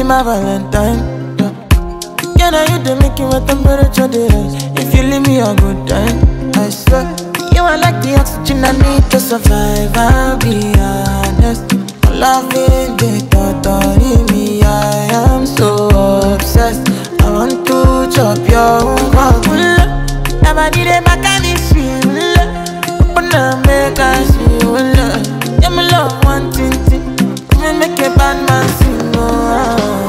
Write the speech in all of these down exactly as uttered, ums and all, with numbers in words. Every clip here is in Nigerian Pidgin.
my Valentine. Yeah. Can I you to make you a temperature rise? If you leave me a good time, I swear. You are like the oxygen I need to survive, I'll be honest. Loving the thought of me, I am so obsessed. I want to chop your own. Never did it back at this feel. Open up, make us feel. Yeah, my love, one thing. Me make a bad man sing. Oh.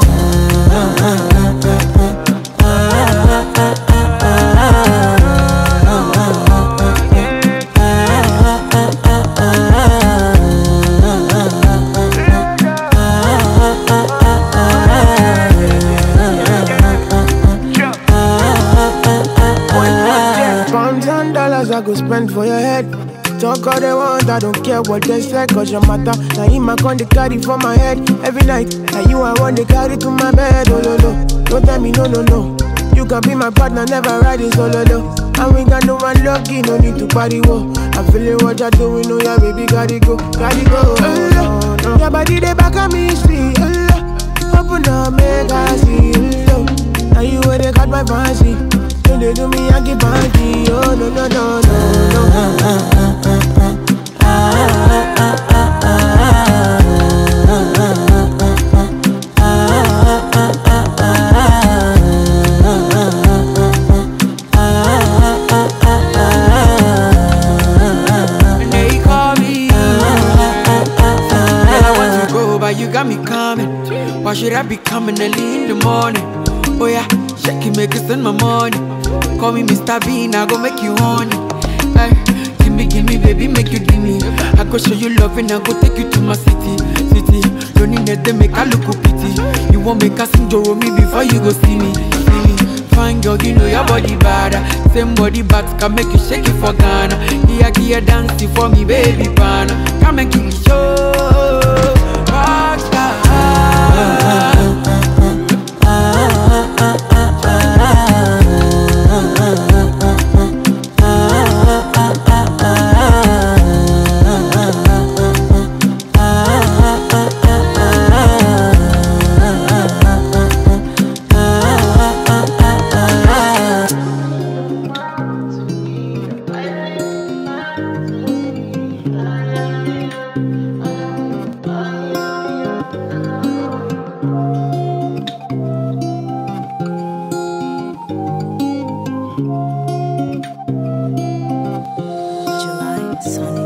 I go spend for your head. Talk all they want, I don't care what they say. Cause your matter, now him I con the carry for my head every night. And you I want to carry to my bed. Oh no no, don't tell me no no no. You can be my partner, never ride it solo no. And we got no one lucky, no need to party wo. I'm feeling what you're doing, oh yeah baby, gotta go, gotta go. Oh, no, no. Your body they back on me, see. Oh, open up, make I see. Oh, now you where they got my fancy. They do me, I keep on key. Oh, no, no, no, no, no. And they call me. Girl, I want to go, but you got me coming. Why should I be coming early in the morning? Oh yeah, shake it, make it send my money. Call me Mister Bean, I go make you honey. Ay, give me, give me, baby, make you give me. I go show you love and I go take you to my city, city. Don't need that, make I look pity. You won't make a sing Joro me before you go see me, see me. Fine girl, you know your body bad. Same body but can make you shake it for Ghana. Here, here, dancing for me, baby, pana. Come and give me show, rockstar. July Sunday.